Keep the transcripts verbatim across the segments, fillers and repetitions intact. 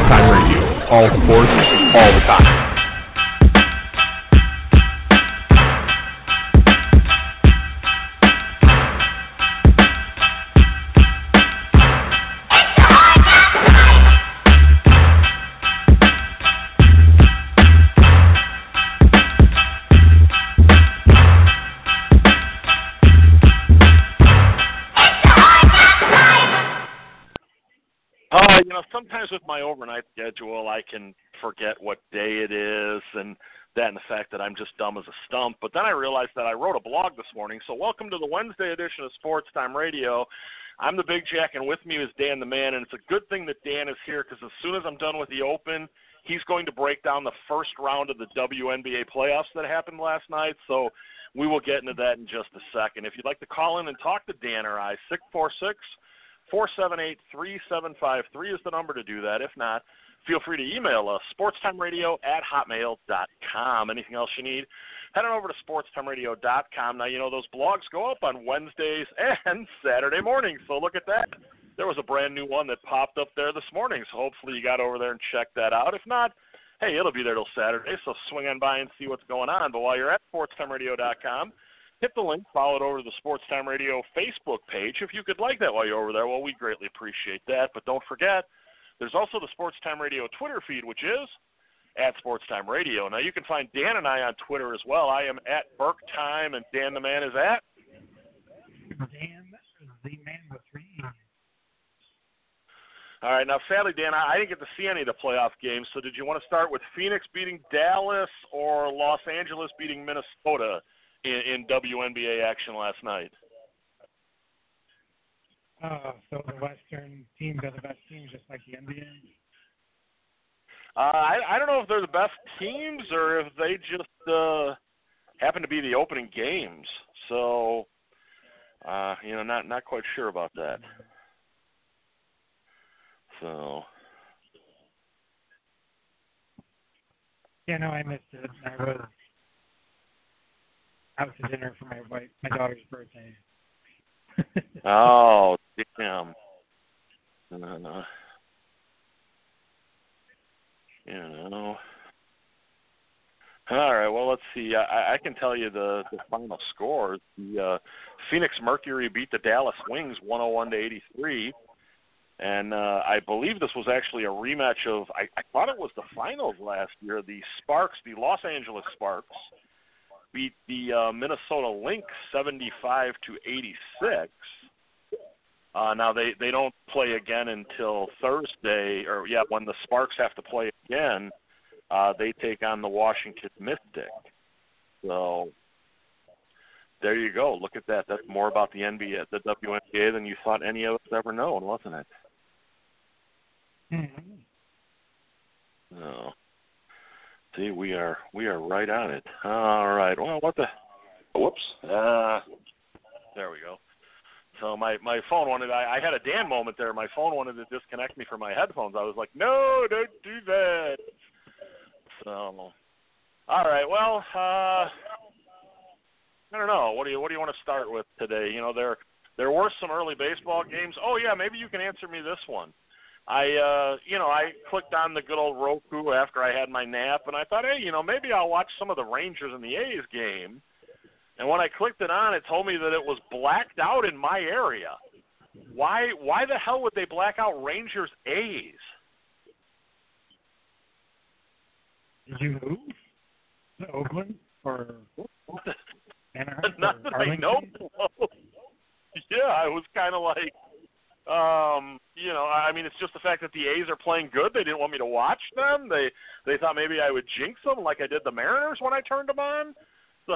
Time Radio. All sports, all the time. Uh, you know, sometimes with my overnight schedule, I can forget what day it is, and that and the fact that I'm just dumb as a stump. But then I realized that I wrote a blog this morning. So welcome to the Wednesday edition of Sports Time Radio. I'm the Big Jack, and with me is Dan the Man, and it's a good thing that Dan is here because as soon as I'm done with the Open, he's going to break down the first round of the W N B A playoffs that happened last night. So we will get into that in just a second. If you'd like to call in and talk to Dan or I, six four six, four seven eight, three seven five three is the number to do that. If not, feel free to email us, sportstimeradio at hotmail dot com. Anything else you need, head on over to sportstimeradio dot com. Now, you know, those blogs go up on Wednesdays and Saturday mornings, so look at that. There was a brand new one that popped up there this morning, so hopefully you got over there and checked that out. If not, hey, it'll be there till Saturday, so swing on by and see what's going on. But while you're at sportstimeradio dot com, hit the link, follow it over to the Sports Time Radio Facebook page. If you could like that while you're over there, well, we greatly appreciate that. But don't forget, there's also the Sports Time Radio Twitter feed, which is at Sports Time Radio. Now, you can find Dan and I on Twitter as well. I am at Burke Time, and Dan the Man is at? Dan the Man with three. All right, now, sadly, Dan, I didn't get to see any of the playoff games, so did you want to start with Phoenix beating Dallas or Los Angeles beating Minnesota in, in W N B A action last night? Uh, so the Western teams are the best teams, just like the N B A? Uh, I, I don't know if they're the best teams or if they just uh, happen to be the opening games. So, uh, you know, not not quite sure about that. So. Yeah, no, I missed it. I was out to dinner for my wife, my daughter's birthday. Oh, damn. Uh, you know. All right, well, let's see. I, I can tell you the, the final scores. The uh, Phoenix Mercury beat the Dallas Wings one oh one to eighty-three. And uh, I believe this was actually a rematch of, I, I thought it was the finals last year. The Sparks, the Los Angeles Sparks, beat the uh, Minnesota Lynx seventy-five to eighty-six. Uh, now, they, they don't play again until Thursday, or, yeah, when the Sparks have to play again, uh, they take on the Washington Mystic. So, there you go. Look at that. That's more about the N B A, the W N B A than you thought any of us ever known, wasn't it? Mm-hmm. No. See, we are we are right on it. All right. Well, what the? Whoops. Uh, there we go. So my, my phone wanted. I, I had a Dan moment there. My phone wanted to disconnect me from my headphones. I was like, no, don't do that. So, all right. Well, uh, I don't know. What do you what do you want to start with today? You know, there there were some early baseball games. Oh yeah, maybe you can answer me this one. I, uh, you know, I clicked on the good old Roku after I had my nap, and I thought, hey, you know, maybe I'll watch some of the Rangers and the A's game. And when I clicked it on, it told me that it was blacked out in my area. Why? Why the hell would they black out Rangers A's? Did you move to Oakland or Anaheim? Not that I know. Yeah, I was kind of like. Um, you know, I mean, it's just the fact that the A's are playing good. They didn't want me to watch them. They they thought maybe I would jinx them like I did the Mariners when I turned them on. So,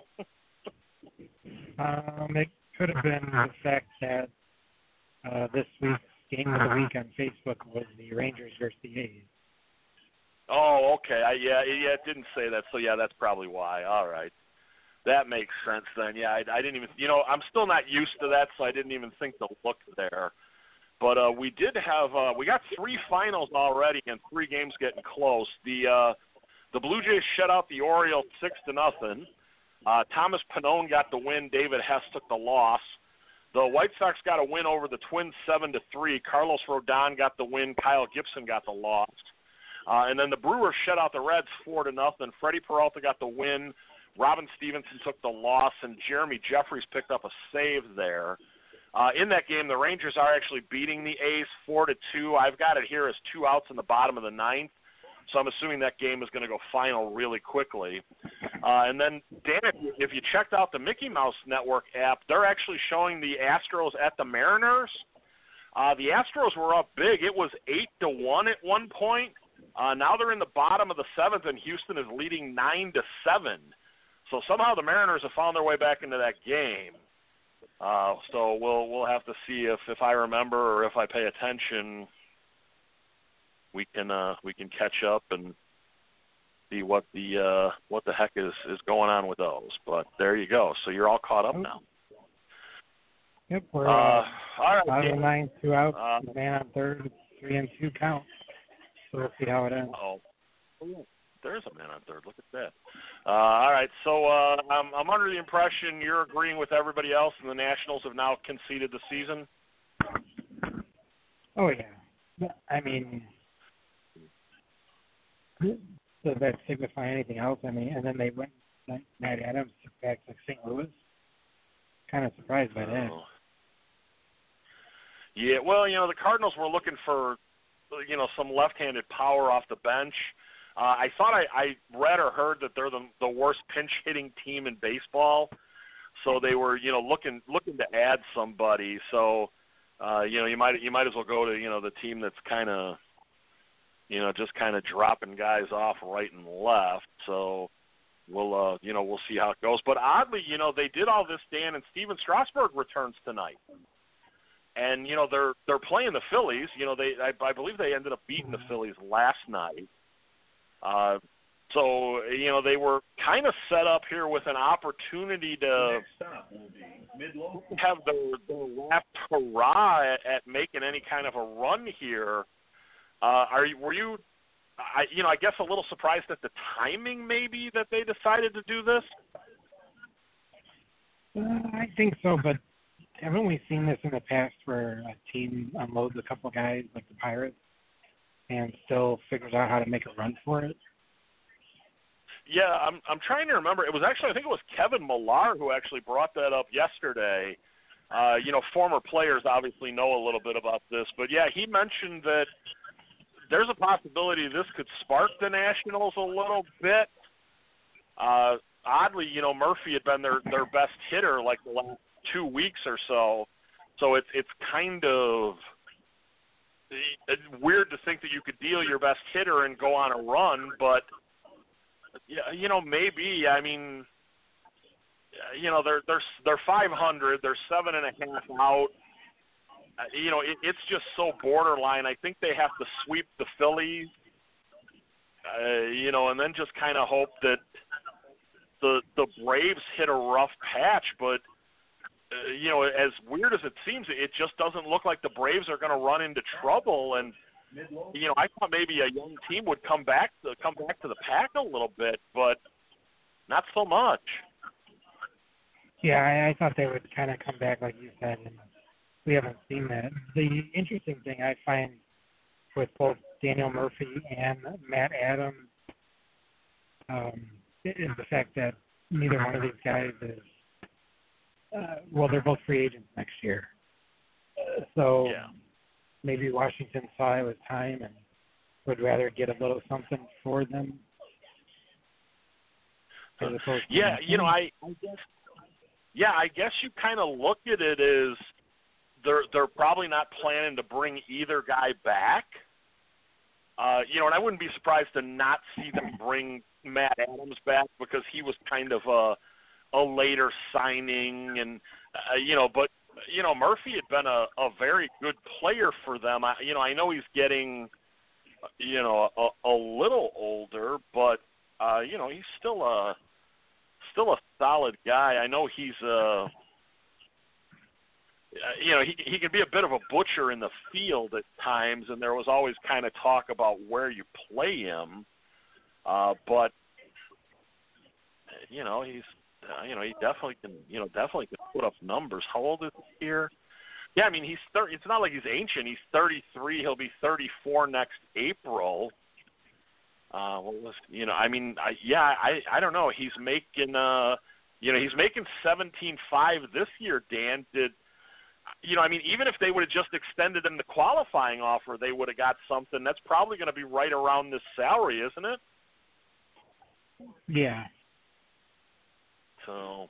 um, it could have been the fact that uh, this week's game of the week on Facebook was the Rangers versus the A's. Oh, okay. I, yeah, yeah, it didn't say that. So yeah, that's probably why. All right. That makes sense then. Yeah, I, I didn't even, you know, I'm still not used to that, so I didn't even think to look there. But uh, we did have, uh, we got three finals already and three games getting close. The uh, the Blue Jays shut out the Orioles six to nothing. Uh, Thomas Pannone got the win. David Hess took the loss. The White Sox got a win over the Twins seven to three. Carlos Rodon got the win. Kyle Gibson got the loss. Uh, and then the Brewers shut out the Reds four to nothing. Freddie Peralta got the win. Robin Stevenson took the loss, and Jeremy Jeffries picked up a save there. Uh, in that game, the Rangers are actually beating the A's four to two. I've got it here as two outs in the bottom of the ninth, so I'm assuming that game is going to go final really quickly. Uh, and then, Dan, if you, if you checked out the Mickey Mouse Network app, they're actually showing the Astros at the Mariners. Uh, the Astros were up big. It was eight to one at one point. Uh, now they're in the bottom of the seventh, and Houston is leading nine to seven. So somehow the Mariners have found their way back into that game. Uh, so we'll we'll have to see if, if I remember or if I pay attention, we can uh, we can catch up and see what the uh, what the heck is, is going on with those. But there you go. So you're all caught up now. Yep, we're uh, uh, all right. bottom of the ninth, two outs, Uh, man on third, three and two count. So we'll see how it ends. Oh, there's a man on third. Look at that. Uh, all right, so uh, I'm, I'm under the impression you're agreeing with everybody else, and the Nationals have now conceded the season. Oh yeah, I mean, does that signify anything else? I mean, and then they went. Matt Adams took back to Saint Louis. Kind of surprised by that. Oh. Yeah, well, you know, the Cardinals were looking for, you know, some left-handed power off the bench. Uh, I thought I, I read or heard that they're the, the worst pinch-hitting team in baseball, so they were, you know, looking looking to add somebody. So, uh, you know, you might you might as well go to, you know, the team that's kind of, you know, just kind of dropping guys off right and left. So we'll, uh, you know, we'll see how it goes. But oddly, you know, they did all this, Dan, and Steven Strasburg returns tonight. And, you know, they're they're playing the Phillies. You know, they I, I believe they ended up beating the Phillies last night. Uh, so, you know, they were kind of set up here with an opportunity to have their, their last hurrah at, at making any kind of a run here. Uh, are you, were you, I, you know, I guess a little surprised at the timing maybe that they decided to do this? Uh, I think so, but haven't we seen this in the past where a team unloads a couple guys like the Pirates and still figures out how to make a run for it? Yeah, I'm I'm trying to remember. It was actually, I think it was Kevin Millar who actually brought that up yesterday. Uh, you know, former players obviously know a little bit about this, but yeah, he mentioned that there's a possibility this could spark the Nationals a little bit. Uh, oddly, you know, Murphy had been their, their best hitter like the last two weeks or so, so it's it's kind of weird to think that you could deal your best hitter and go on a run, but yeah, you know, maybe. I mean, you know, they're they're they're five hundred, they're seven and a half out. Uh, you know, it, it's just so borderline. I think they have to sweep the Phillies, uh, you know, and then just kind of hope that the the Braves hit a rough patch. But uh, you know, as weird as it seems, it just doesn't look like the Braves are going to run into trouble. And you know, I thought maybe a young team would come back to come back to the pack a little bit, but not so much. Yeah, I, I thought they would kind of come back, like you said, and we haven't seen that. The interesting thing I find with both Daniel Murphy and Matt Adams um, is the fact that neither one of these guys is, uh, well, they're both free agents next year. Uh, so yeah. Maybe Washington saw it was time and would rather get a little something for them. As opposed to yeah, you know, I, I guess. Yeah, I guess you kind of look at it as they're they're probably not planning to bring either guy back. Uh, you know, and I wouldn't be surprised to not see them bring Matt Adams back because he was kind of a a later signing, and uh, you know, but you know, Murphy had been a, a very good player for them. I, you know, I know he's getting, you know, a, a little older, but uh, you know, he's still a still a solid guy. I know he's uh you know, he he can be a bit of a butcher in the field at times, and there was always kind of talk about where you play him. Uh, but you know, he's uh, you know, he definitely can, you know, definitely can put up numbers. How old is he here? Yeah, I mean, he's thirty. It's not like he's ancient. He's thirty-three. He'll be thirty-four next April. Uh, what was, you know, I mean, I, yeah, I, I don't know. He's making, uh, you know, he's making seventeen five this year. Dan did, you know, I mean, even if they would have just extended him the qualifying offer, they would have got something. That's probably going to be right around this salary, isn't it? Yeah. So,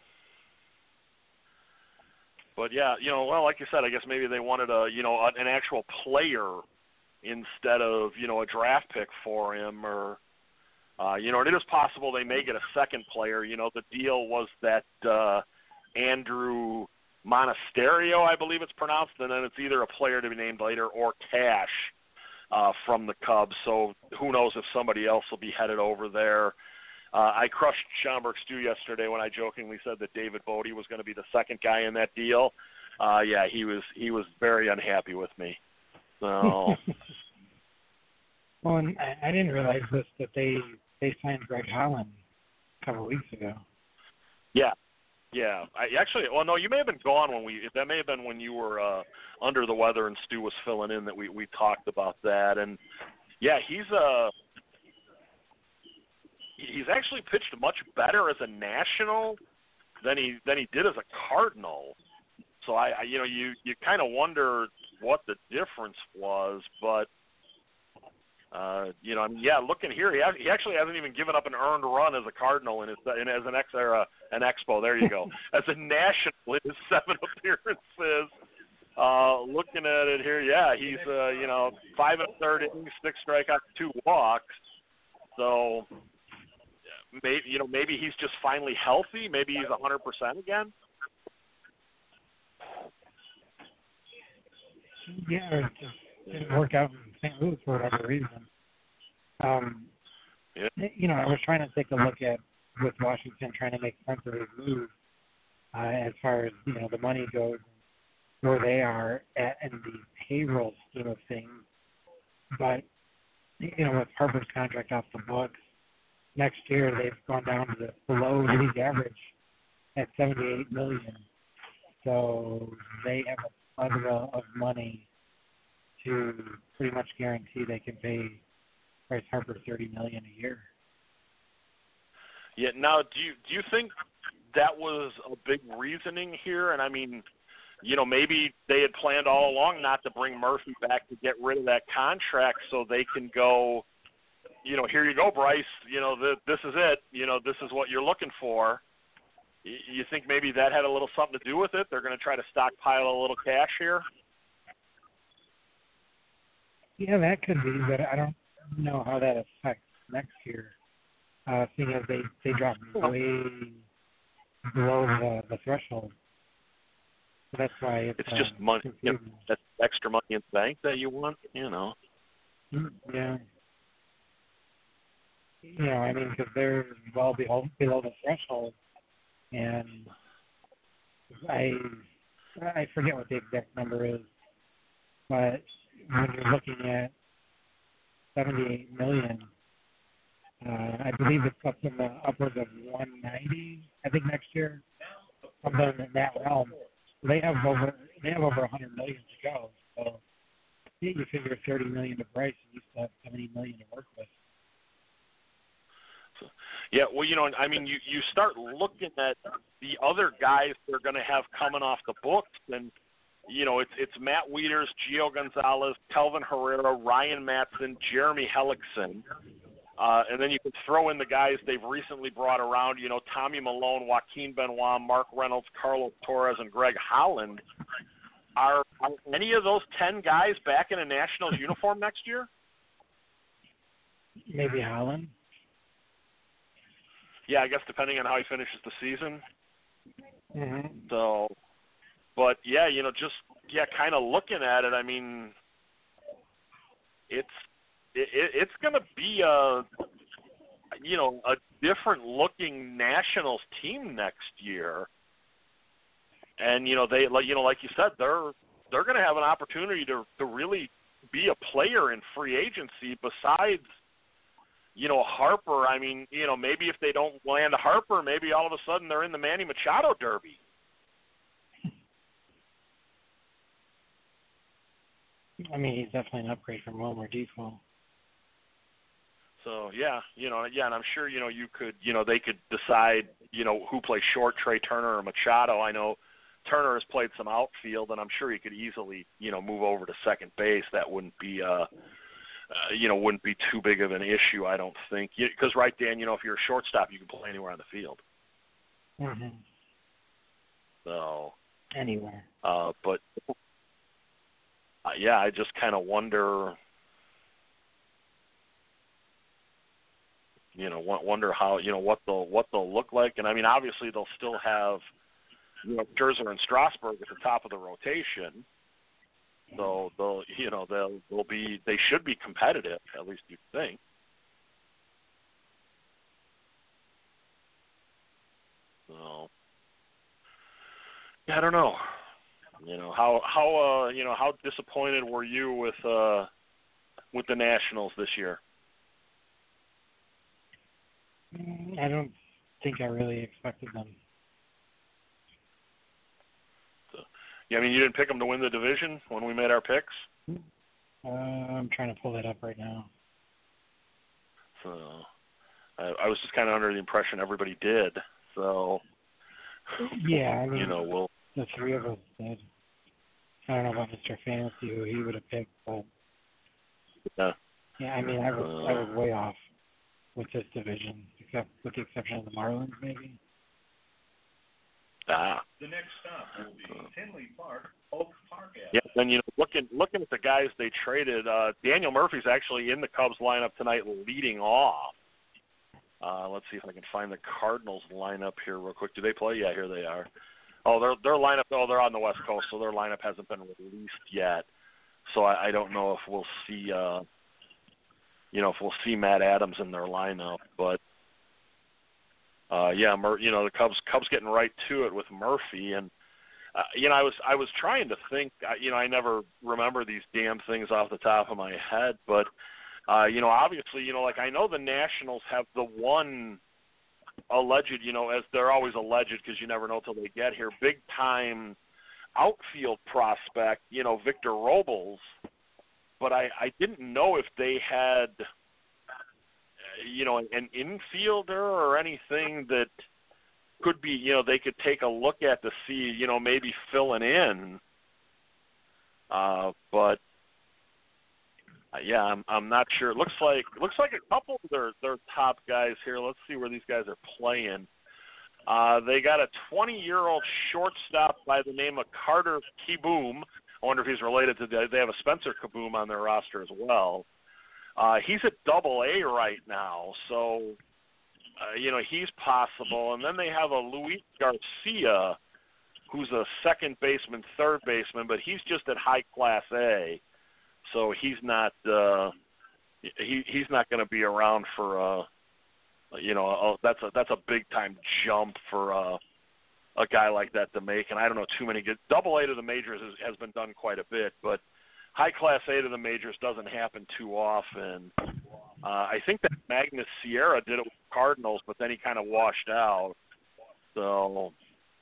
but yeah, you know, well, like you said, I guess maybe they wanted a, you know, an actual player instead of, you know, a draft pick for him, or, uh, you know, and it is possible they may get a second player. You know, the deal was that uh, Andrew Monasterio, I believe it's pronounced, and then it's either a player to be named later or cash uh, from the Cubs. So who knows if somebody else will be headed over there. Uh, I crushed Schaumburg Stu yesterday when I jokingly said that David Bodie was going to be the second guy in that deal. Uh, yeah, he was he was very unhappy with me. So. Well, and I, I didn't realize this, that they they signed Greg Holland a couple of weeks ago. Yeah, yeah. I actually, well, no, you may have been gone when we. That may have been when you were uh, under the weather and Stu was filling in that we we talked about that. And yeah, he's a. Uh, He's actually pitched much better as a national than he than he did as a Cardinal. So I, I you know, you, you kind of wonder what the difference was, but uh, you know, I mean, yeah, looking here, he has, he actually hasn't even given up an earned run as a Cardinal in his in, as an ex or uh, an Expo. There you go. As a national in his seven appearances. Uh, looking at it here, yeah, he's uh, you know five and a third innings, six strikeouts, two walks. So. Maybe you know, maybe he's just finally healthy. Maybe he's a hundred percent again. Yeah, or it just didn't work out in Saint Louis for whatever reason. Um, yeah. You know, I was trying to take a look at with Washington, trying to make sense of his move uh, as far as you know the money goes, where they are at in the payroll scheme of things. But you know, with Harper's contract off the books. Next year, they've gone down to the below league average at seventy-eight million dollars. So they have a plethora of money to pretty much guarantee they can pay Bryce Harper thirty million dollars a year. Yeah. Now, do you do you think that was a big reasoning here? And I mean, you know, maybe they had planned all along not to bring Murphy back to get rid of that contract, so they can go. You know, here you go, Bryce. You know, the, this is it. You know, this is what you're looking for. You think maybe that had a little something to do with it? They're going to try to stockpile a little cash here? Yeah, that could be, but I don't know how that affects next year, uh, seeing as they, they dropped way below the, the threshold. So that's why it's, it's uh, just money. You know, that's extra money in the bank that you want, you know. Yeah. You know, I mean, because they're well below, below the threshold, and I I forget what the exact number is, but when you're looking at seventy-eight million, uh, I believe it's up in the upwards of one ninety. I think next year, something in that realm. They have over they have over one hundred million to go. So you figure thirty million to Bryce, and you still have seventy million to work with. Yeah, well, you know, I mean, you, you start looking at the other guys they're going to have coming off the books, and, you know, it's it's Matt Wieters, Gio Gonzalez, Kelvin Herrera, Ryan Matson, Jeremy Hellickson, uh, and then you can throw in the guys they've recently brought around, you know, Tommy Malone, Joaquin Benoit, Mark Reynolds, Carlos Torres, and Greg Holland. Are, are any of those ten guys back in a Nationals uniform next year? Maybe Holland. Yeah, I guess depending on how he finishes the season. Mm-hmm. So, but yeah, you know, just yeah, kind of looking at it. I mean, it's it, it's going to be a you know a different looking Nationals team next year, and you know they like you know like you said they're they're going to have an opportunity to to really be a player in free agency besides you know, Harper, I mean, you know, maybe if they don't land a Harper, maybe all of a sudden they're in the Manny Machado Derby. I mean, he's definitely an upgrade from Wilmer Difo. So, yeah, you know, yeah, and I'm sure, you know, you could, you know, they could decide, you know, who plays short, Trey Turner or Machado. I know Turner has played some outfield, and I'm sure he could easily, you know, move over to second base. That wouldn't be, uh, uh, you know, wouldn't be too big of an issue, I don't think. Because, right, Dan, you know, if you're a shortstop, you can play anywhere on the field. Mm-hmm. So. Anywhere. Uh, but, uh, yeah, I just kind of wonder. You know, wonder how, you know, what they'll what they'll look like, and I mean, obviously they'll still have, you know, Scherzer and Strasburg at the top of the rotation, so they'll, you know, they'll they'll be they should be competitive, at least you think. So, yeah, I don't know. You know, how how uh, you know how disappointed were you with uh, with the Nationals this year? I don't think I really expected them. So, yeah, I mean, you didn't pick them to win the division when we made our picks? Uh, I'm trying to pull that up right now. So I, I was just kind of under the impression everybody did. So, yeah, I mean, you know, we'll, the three of us did. I don't know about Mister Fantasy, who he would have picked, but yeah, yeah, I mean, I was uh, I was way off with this division, except with the exception of the Marlins, maybe. Ah. The next stop will be uh, Tinley Park, Oak Park. Yeah, and you know, looking looking at the guys they traded, uh, Daniel Murphy's actually in the Cubs lineup tonight, leading off. Uh, let's see if I can find the Cardinals lineup here real quick. Do they play? Yeah, here they are. Oh, their their lineup. Oh, they're on the West Coast, so their lineup hasn't been released yet. So I, I don't know if we'll see. Uh, you know, if we'll see Matt Adams in their lineup, but uh, yeah, Mur- you know, the Cubs Cubs getting right to it with Murphy, and uh, you know, I was I was trying to think. Uh, you know, I never remember these damn things off the top of my head, but uh, you know, obviously, you know, like I know the Nationals have the one alleged, you know, as they're always alleged because you never know till they get here, big time outfield prospect, you know, Victor Robles. But I, I didn't know if they had, you know, an infielder or anything that could be, you know, they could take a look at to see, you know, maybe filling in. Uh, but uh, yeah, I'm I'm not sure. It looks like it looks like a couple of their their top guys here. Let's see where these guys are playing. Uh, they got a twenty-year-old shortstop by the name of Carter Kieboom. I wonder if he's related to the, they have a Spencer Kaboom on their roster as well. Uh, he's at Double A right now, so uh, you know he's possible. And then they have a Luis Garcia, who's a second baseman, third baseman, but he's just at High Class A, so he's not uh, he he's not going to be around for uh, you know a, that's a that's a big time jump for. Uh, a guy like that to make, and I don't know too many good. Double A to the majors has, has been done quite a bit, but high class A to the majors doesn't happen too often. Uh, I think that Magnus Sierra did it with the Cardinals, but then he kind of washed out. So,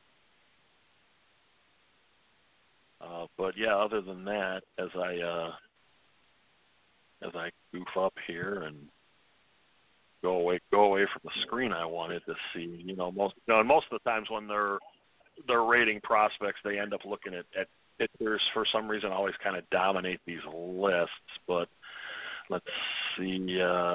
uh, but yeah, other than that, as I uh, as I goof up here and go away go away from the screen I wanted to see. You know, most you know, and most of the times when they're they're rating prospects, they end up looking at, at pitchers for some reason always kind of dominate these lists. But let's see, uh,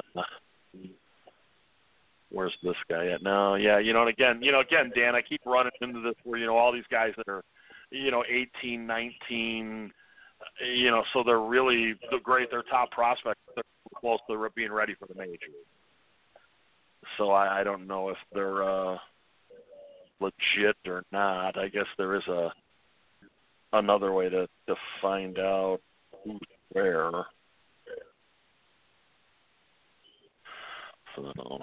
where's this guy at? No, yeah, you know, and again, you know, again, Dan, I keep running into this where, you know, all these guys that are, you know, eighteen, nineteen, you know, so they're really the great, they're top prospects. They're close to being ready for the majors. So I, I don't know if they're uh, legit or not. I guess there is a another way to, to find out who's where. So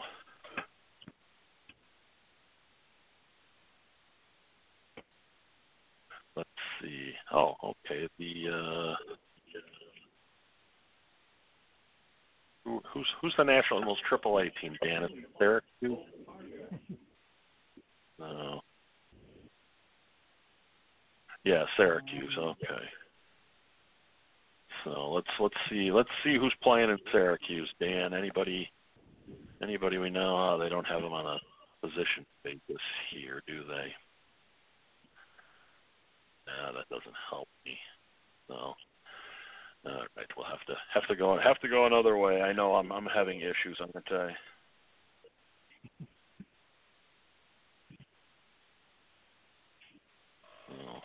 let's see. Oh, okay. The uh, ooh, who who's who's the national most triple A team? Dan, is it Syracuse? No. Yeah, Syracuse. Okay. So let's let's see let's see who's playing in Syracuse. Dan, anybody anybody we know? Oh, they don't have them on a position basis here, do they? No, that doesn't help me. So, all right, we'll have to have to go have to go another way. I know I'm I'm having issues, aren't I? Oh.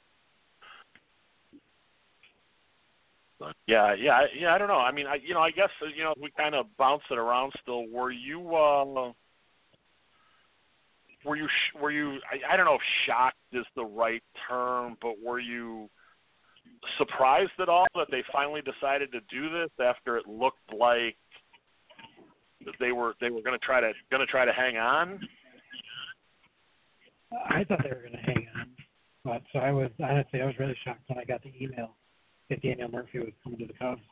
But yeah, yeah, yeah. I don't know. I mean, I you know, I guess you know we kind of bounce it around still. Were you? Uh, Were you, were you? I, I don't know if shocked is the right term, but were you surprised at all that they finally decided to do this after it looked like they were they were going to try to going to try to hang on? I thought they were going to hang on, but so I was honestly I was really shocked when I got the email that Daniel Murphy was coming to the Cubs.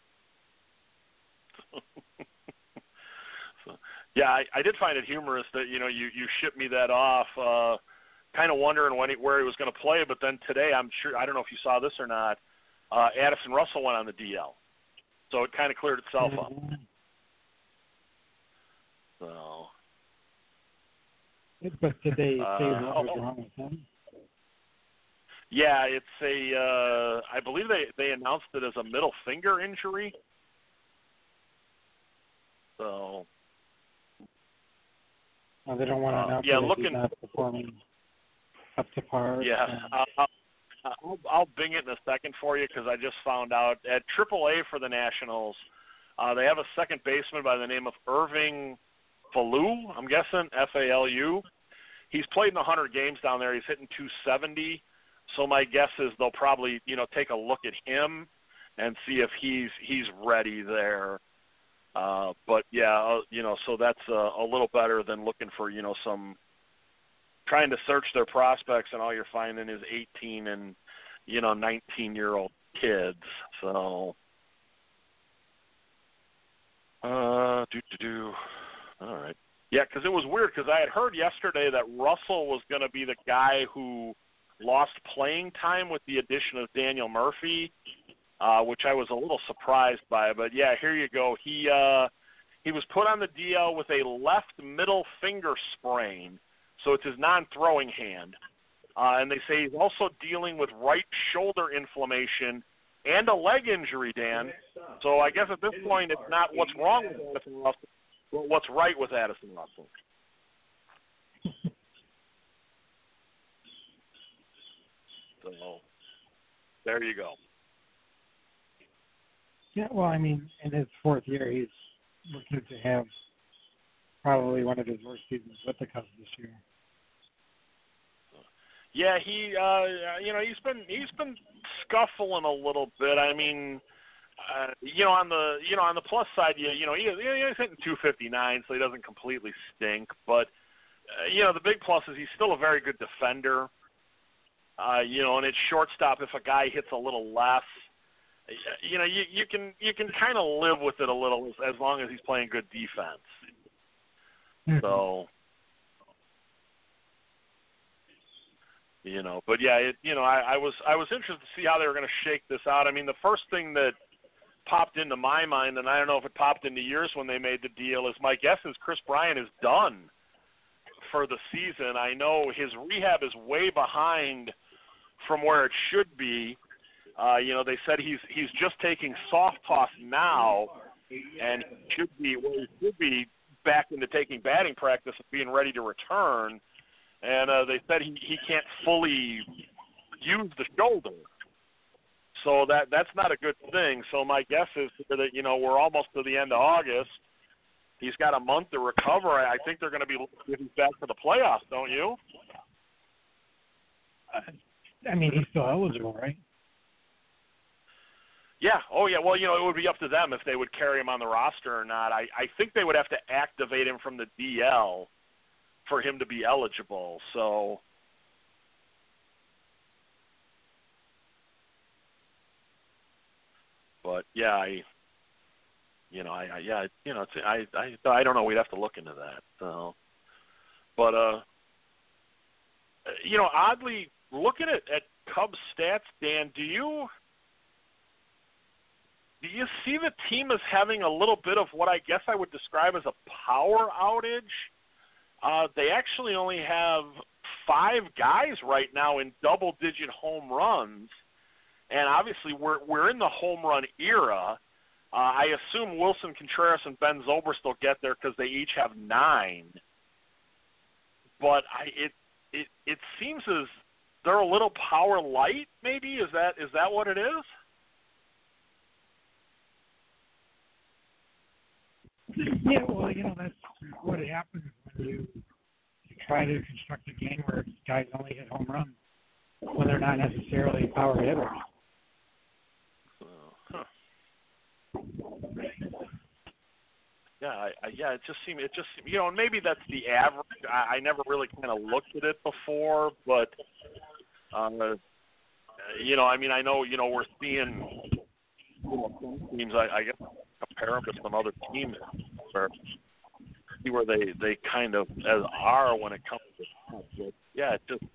so, yeah, I, I did find it humorous that you know you, you shipped me that off, uh, kind of wondering when he, where he was going to play. But then today, I'm sure I don't know if you saw this or not. Uh, Addison Russell went on the D L, so it kind of cleared itself up. So. But did they say uh, what was oh, wrong with him? Yeah, it's a. Uh, I believe they, they announced it as a middle finger injury. So. Oh, they don't want to Uh, announce yeah, that looking. he's not performing up to par. Yeah, Um, uh, I'll, I'll bing it in a second for you because I just found out at triple A for the Nationals, uh, they have a second baseman by the name of Irving Falu. I'm guessing F A L U. He's played in one hundred games down there. He's hitting two seventy. So my guess is they'll probably, you know, take a look at him and see if he's he's ready there. Uh, but yeah, uh, you know, so that's a, a little better than looking for, you know, some trying to search their prospects and all you're finding is eighteen and, you know, nineteen year old kids. So, uh, do do do. All right. Yeah, because it was weird because I had heard yesterday that Russell was going to be the guy who lost playing time with the addition of Daniel Murphy, uh, which I was a little surprised by. But, yeah, here you go. He uh, he was put on the D L with a left middle finger sprain, so it's his non-throwing hand. Uh, and they say he's also dealing with right shoulder inflammation and a leg injury, Dan. So I guess at this point it's not what's wrong with Addison Russell, but what's right with Addison Russell. So there you go. yeah, well, I mean, in his fourth year, he's looking to have probably one of his worst seasons with the Cubs this year. Yeah, he, uh, you know, he's been he's been scuffling a little bit. I mean, uh, you know, on the you know on the plus side, you you know, he, he's hitting two fifty-nine, so he doesn't completely stink. But uh, you know, the big plus is he's still a very good defender. Uh, you know, and it's shortstop. If a guy hits a little less, you know, you you can you can kind of live with it a little as, as long as he's playing good defense. Mm-hmm. So. You know, but yeah, it, you know, I, I was I was interested to see how they were going to shake this out. I mean, the first thing that popped into my mind, and I don't know if it popped into yours when they made the deal, is my guess is Chris Bryant is done for the season. I know his rehab is way behind from where it should be. Uh, you know, they said he's he's just taking soft toss now, and he should be well, he should be back into taking batting practice and being ready to return. And uh, they said he, he can't fully use the shoulder. So that that's not a good thing. So my guess is that, you know, we're almost to the end of August. He's got a month to recover. I think they're going to be looking back to the playoffs, don't you? I mean, he's still eligible, right? Yeah. Oh, yeah. Well, you know, it would be up to them if they would carry him on the roster or not. I, I think they would have to activate him from the D L for him to be eligible. So, but yeah, I, you know, I, I yeah, you know, it's, I, I, I don't know. We'd have to look into that. So, but uh, you know, oddly, looking at, at Cubs stats, Dan, do you do you see the team as having a little bit of what I guess I would describe as a power outage? Uh, they actually only have five guys right now in double-digit home runs, and obviously we're we're in the home run era. Uh, I assume Wilson Contreras and Ben Zobrist will get there because they each have nine. But I, it it it seems as they're a little power light. Maybe is that is that what it is? Yeah, well, you know, that's what happens when you try to construct a game where guys only hit home runs when they're not necessarily power hitters. Uh, huh. Yeah, I, I, yeah. It just seemed, it just, you know, and maybe that's the average. I, I never really kind of looked at it before, but, uh, you know, I mean, I know, you know, we're seeing you know, some teams. I, I guess compare them to some other teams where see where they they kind of as are when it comes to. But yeah, it just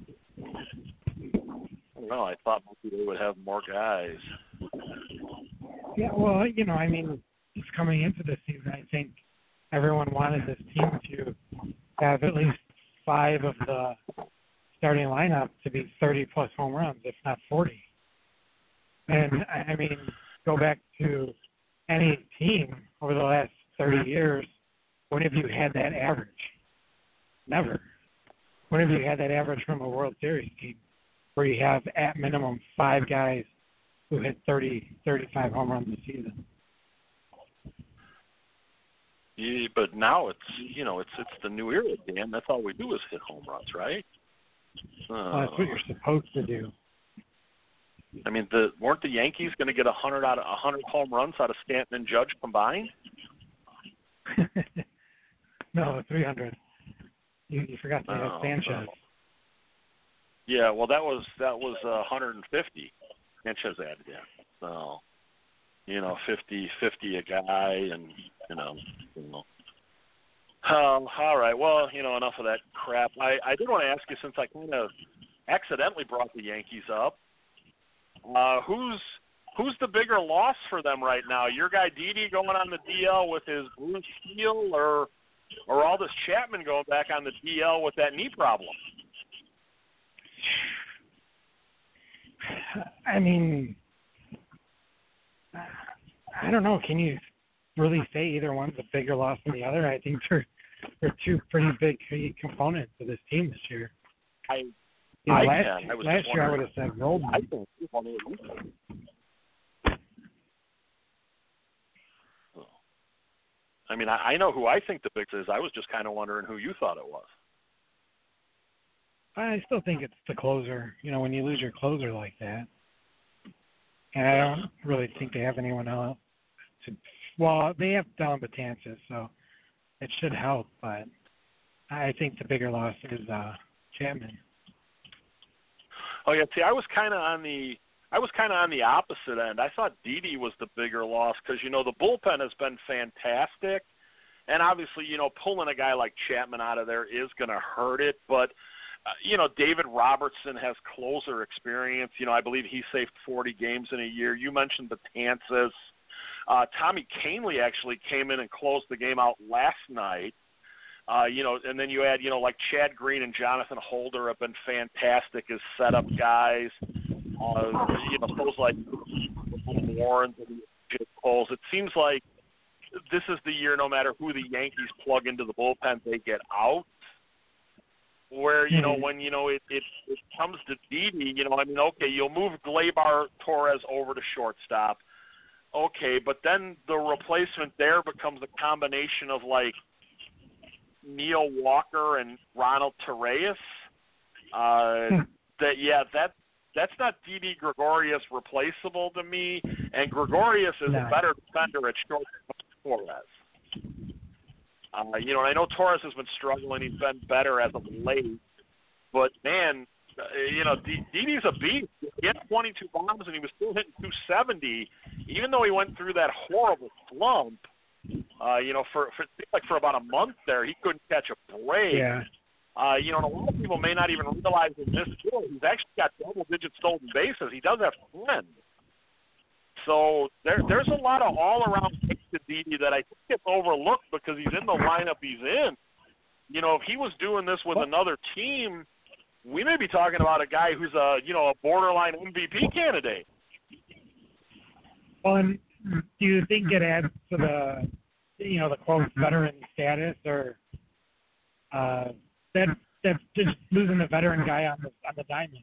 I don't know. I thought maybe they would have more guys. Yeah, well, you know, I mean, just coming into this season, I think everyone wanted this team to have at least five of the starting lineup to be thirty-plus home runs, if not forty. And, I mean, go back to any team over the last thirty years, when have you had that average? Never. When have you had that average from a World Series team where you have, at minimum, five guys who hit thirty, thirty-five home runs a season? Yeah, but now it's, you know, it's it's the new era, Dan. That's all we do is hit home runs, right? Uh, Well, that's what you're supposed to do. I mean, the weren't the Yankees going to get a hundred out of a hundred home runs out of Stanton and Judge combined? No, three hundred. You, you forgot to have Oh, Sanchez. oh. Yeah, well, that was that was uh, one hundred fifty. Sanchez added in. So, you know, fifty, fifty a guy, and you know, you know. Um, all right. Well, you know, enough of that crap. I, I did want to ask you, since I kind of accidentally brought the Yankees up, uh, who's who's the bigger loss for them right now? Your guy Didi going on the D L with his bruised heel, or or all this Chapman going back on the D L with that knee problem? I mean, I don't know. Can you really say either one's a bigger loss than the other? I think they're they're two pretty big key components of this team this year. I, you know, I last can. I was last year I would have said Roldman. I think I mean, I, I know who I think the big is. I was just kind of wondering who you thought it was. I still think it's the closer. You know, when you lose your closer like that, and I don't really think they have anyone else to. Well, they have Dellin Betances, so it should help. But I think the bigger loss is uh, Chapman. Oh yeah, see, I was kind of on the I was kind of on the opposite end. I thought Didi was the bigger loss because you know the bullpen has been fantastic, and obviously you know pulling a guy like Chapman out of there is going to hurt it. But uh, you know David Robertson has closer experience. You know I believe he saved forty games in a year. You mentioned Betances. Uh, Tommy Kahnle actually came in and closed the game out last night. Uh, you know, and then you add, you know, like Chad Green and Jonathan Holder have been fantastic as setup guys. Uh, you know, those like Warren and Jake Coles. It seems like this is the year, no matter who the Yankees plug into the bullpen, they get out. Where, you know, when, you know, it, it, it comes to Didi, you know, I mean, okay, you'll move Gleyber Torres over to shortstop. Okay, but then the replacement there becomes a combination of, like, Neil Walker and Ronald Torreyes. Uh, Hmm. that yeah, that that's not Didi Gregorius replaceable to me, and Gregorius is No. a better defender at shortstop than Torres. Uh, you know, and I know Torres has been struggling; he's been better as of late. But man, uh, you know, D- Didi's a beast. He had twenty-two bombs, and he was still hitting two seventy, even though he went through that horrible slump. Uh, you know, for, for like for about a month there, he couldn't catch a break. Yeah. Uh, you know, and a lot of people may not even realize in this deal, he's actually got double-digit stolen bases. He does have ten. So there, there's a lot of all-around things to Didi that I think gets overlooked because he's in the lineup he's in. You know, if he was doing this with another team, we may be talking about a guy who's a, you know, a borderline M V P candidate. Well, and do you think it adds to the, you know, the quote veteran status, or uh, that that's just losing the veteran guy on the on the diamond?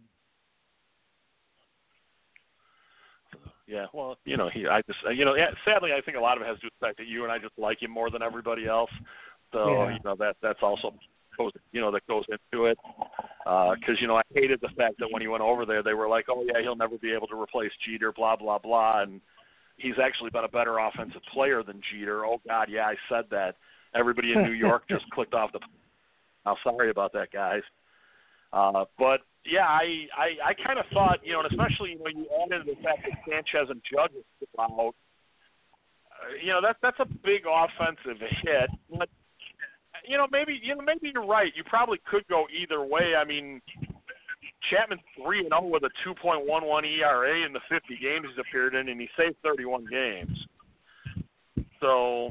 Yeah, well, you know, he, I just, you know, yeah, sadly, I think a lot of it has to do with the fact that you and I just like him more than everybody else. So, Yeah. you know, that that's also goes, you know, that goes into it. Because, uh, you know, I hated the fact that when he went over there, they were like, oh, yeah, he'll never be able to replace Jeter, blah, blah, blah. And he's actually been a better offensive player than Jeter. Oh, God, yeah, I said that. Everybody in New York just clicked off the – I'm sorry about that, guys. Uh, but, yeah, I I, I kind of thought, you know, and especially, you know, you added the fact that Sanchez and Judge are still out. Uh, you know, that, that's a big offensive hit. But, you know, maybe you know maybe you're right. You probably could go either way. I mean, Chapman's three and zero with a two point one one E R A in the fifty games he's appeared in, and he saved thirty-one games. So,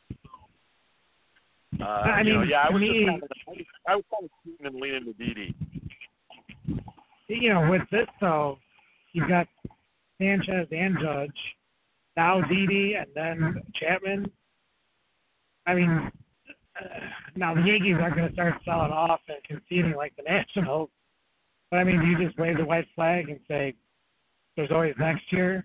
uh, I you know, mean, yeah, I was me, just kind of, I was kind of shooting and leaning to Didi. You know, with this though, you've got Sanchez and Judge, now Didi, and then Chapman. I mean. Uh, now the Yankees aren't going to start selling off and conceding like the Nationals. But I mean, do you just wave the white flag and say, "There's always next year"?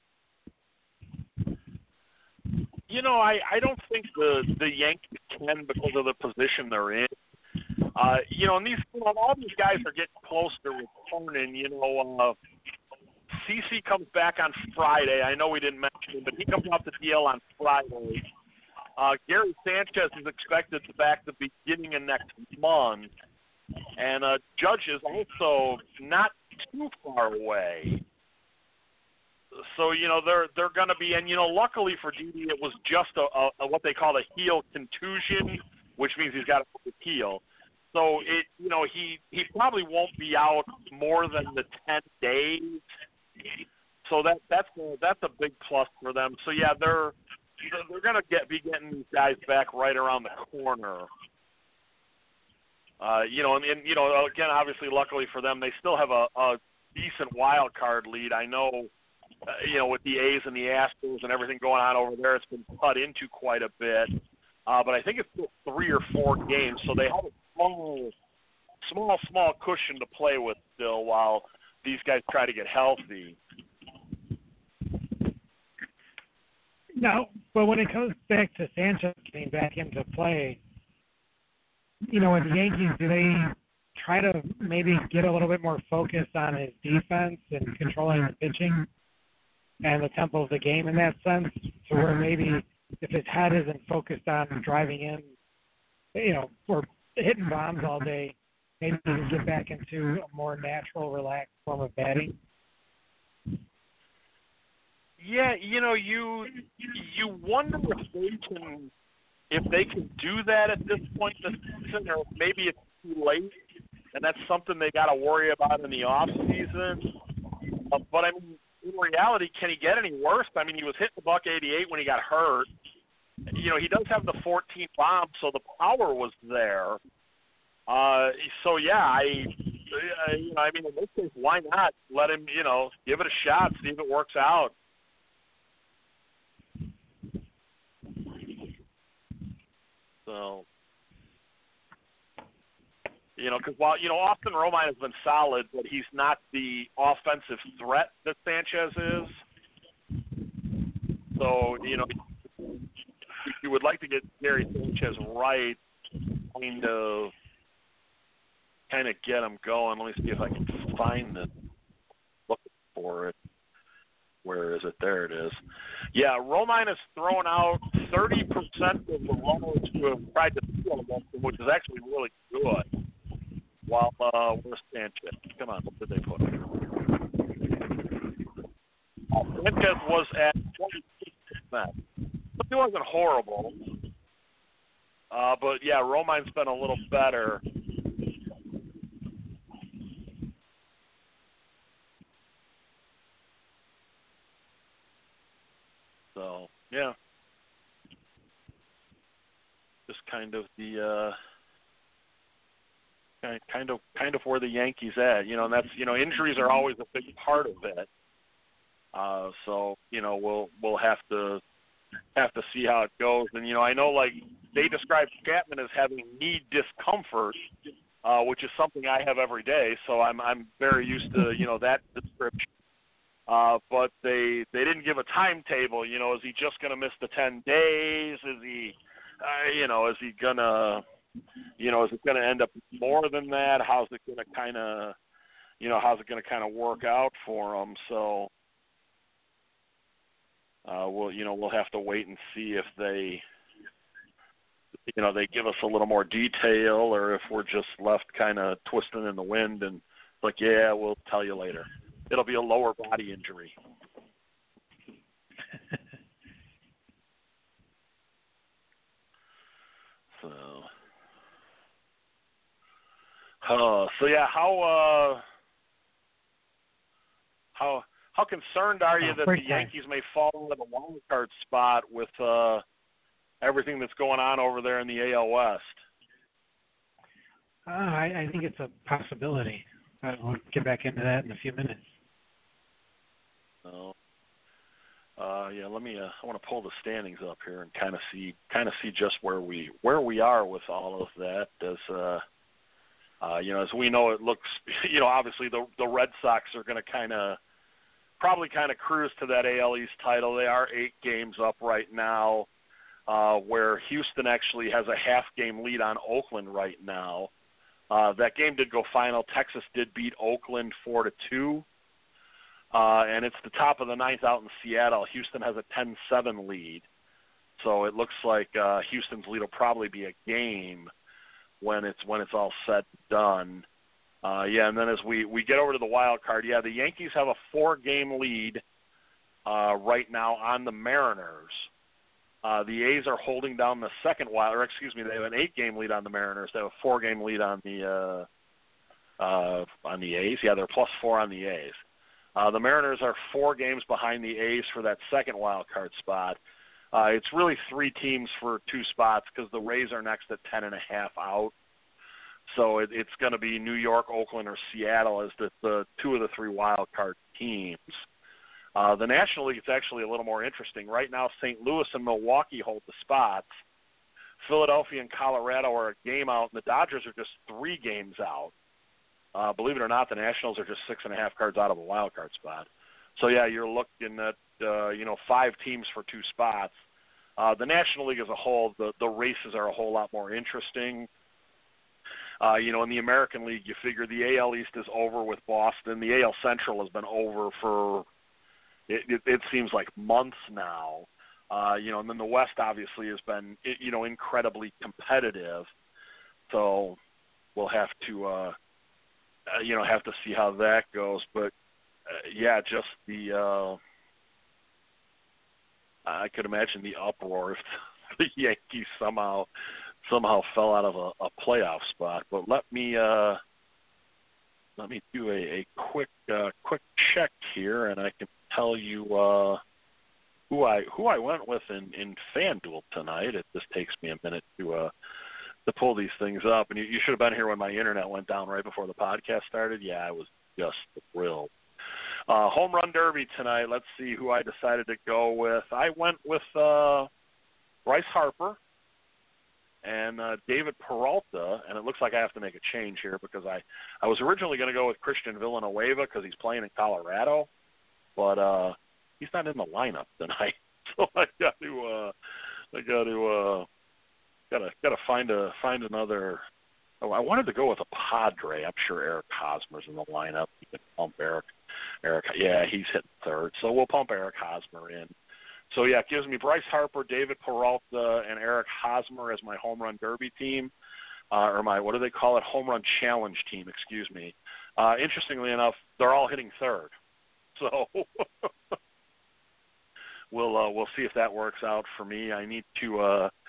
You know, I, I don't think the the Yankees can because of the position they're in. Uh, you know, and these you know, all these guys are getting close to returning. You know, uh, C C comes back on Friday. I know we didn't mention him, but he comes off the D L on Friday. Uh, Gary Sanchez is expected to back the beginning of next month, and uh, Judge is also not too far away. So you know they're they're going to be, and you know luckily for Didi it was just a, a, a what they call a heel contusion, which means he's got a heel. So it you know he he probably won't be out more than the ten days. So that that's a, that's a big plus for them. So yeah, they're. They're going to get be getting these guys back right around the corner. Uh, you know, and, and you know, again, obviously, luckily for them, they still have a, a decent wild card lead. I know, uh, you know, with the A's and the Astros and everything going on over there, it's been cut into quite a bit. Uh, but I think it's still three or four games, so they have a small, small, small cushion to play with still while these guys try to get healthy. No, but when it comes back to Sanchez getting back into play, you know, with the Yankees, do they try to maybe get a little bit more focused on his defense and controlling the pitching and the tempo of the game in that sense, to where maybe if his head isn't focused on driving in, you know, or hitting bombs all day, maybe he can get back into a more natural, relaxed form of batting? Yeah, you know, you you wonder if they can if they can do that at this point in the season, or maybe it's too late, and that's something they got to worry about in the off season. Uh, but I mean, in reality, can he get any worse? I mean, he was hitting the buck eighty-eight when he got hurt. You know, he does have the fourteen bombs, so the power was there. Uh, so yeah, I, I, you know, I mean, in this case, why not let him, you know, give it a shot, see if it works out. So, you know, because while, you know, Austin Romine has been solid, but he's not the offensive threat that Sanchez is. So, you know, you would like to get Gary Sanchez right, kind of, kind of get him going. Let me see if I can find it. Looking for it. Where is it? There it is. Yeah, Romine has thrown out thirty percent of the runners who have tried to steal against him, which is actually really good. While, uh, where's Sanchez? Come on, what did they put? Uh, Sanchez was at twenty-six percent. He wasn't horrible. Uh, but yeah, Romine's been a little better. So yeah, just kind of the uh, kind of kind of where the Yankees at, you know, and that's, you know, injuries are always a big part of it. Uh, so you know, we'll we'll have to have to see how it goes. And you know, I know like they describe Chapman as having knee discomfort, uh, which is something I have every day. So I'm I'm very used to, you know, that description. Uh, but they they didn't give a timetable. You know, is he just going to miss the ten days? Is he, uh, you know, is he gonna, you know, is it going to end up more than that? How's it going to kind of, you know, how's it going to kind of work out for him? So, uh, we'll, you know, we'll have to wait and see if they, you know, they give us a little more detail, or if we're just left kind of twisting in the wind and like, yeah, we'll tell you later. It'll be a lower body injury. so, uh, so yeah, how uh, how how concerned are you oh, that the Yankees may fall into the wild card spot with uh, everything that's going on over there in the A L West? Uh, I, I think it's a possibility. Uh, we'll get back into that in a few minutes. So, uh, yeah, let me. Uh, I want to pull the standings up here and kind of see, kind of see just where we where we are with all of that. As uh, uh, you know, as we know, it looks. You know, obviously the the Red Sox are going to kind of probably kind of cruise to that A L East title. They are eight games up right now, uh, where Houston actually has a half game lead on Oakland right now. Uh, that game did go final. Texas did beat Oakland four to two. Uh, and it's the top of the ninth out in Seattle. Houston has a ten seven lead. So it looks like uh, Houston's lead will probably be a game when it's when it's all said and done. Uh, yeah, and then as we, we get over to the wild card, yeah, the Yankees have a four-game lead uh, right now on the Mariners. Uh, the A's are holding down the second wild, or excuse me, they have an eight-game lead on the Mariners. They have a four-game lead on the uh, uh, on the A's. Yeah, they're plus four on the A's. Uh, the Mariners are four games behind the A's for that second wild card spot. Uh, it's really three teams for two spots because the Rays are next at ten and a half out. So it, it's going to be New York, Oakland, or Seattle as the, the two of the three wild card teams. Uh, the National League is actually a little more interesting. Right now, Saint Louis and Milwaukee hold the spots. Philadelphia and Colorado are a game out, and the Dodgers are just three games out. Uh, believe it or not, the Nationals are just six and a half cards out of a wild card spot. So yeah, you're looking at uh, you know five teams for two spots. Uh, the National League as a whole, the the races are a whole lot more interesting. Uh, you know, in the American League, you figure the A L East is over with Boston. The A L Central has been over for it, it, it seems like months now. Uh, you know, and then the West obviously has been you know incredibly competitive. So we'll have to. Uh, Uh, you know, have to see how that goes. But, uh, yeah, just the uh, – I could imagine the uproar if the Yankees somehow somehow fell out of a, a playoff spot. But let me uh, let me do a, a quick uh, quick check here, and I can tell you uh, who I who I went with in, in FanDuel tonight. It just takes me a minute to uh, – to pull these things up. And you, you should have been here when my internet went down right before the podcast started. Yeah, I was just thrilled. Uh, home run derby tonight. Let's see who I decided to go with. I went with uh, Bryce Harper and uh, David Peralta, and it looks like I have to make a change here because I, I was originally going to go with Christian Villanueva because he's playing in Colorado, but uh, he's not in the lineup tonight. So I got to, uh, I got to, uh, Gotta gotta find a find another. Oh, I wanted to go with a Padre. I'm sure Eric Hosmer's in the lineup. You can pump Eric. Eric, yeah, he's hitting third, so we'll pump Eric Hosmer in. So yeah, it gives me Bryce Harper, David Peralta, and Eric Hosmer as my home run derby team, uh, or my what do they call it? Home run challenge team. Excuse me. Uh, interestingly enough, they're all hitting third, so we'll uh, we'll see if that works out for me. I need to. Uh,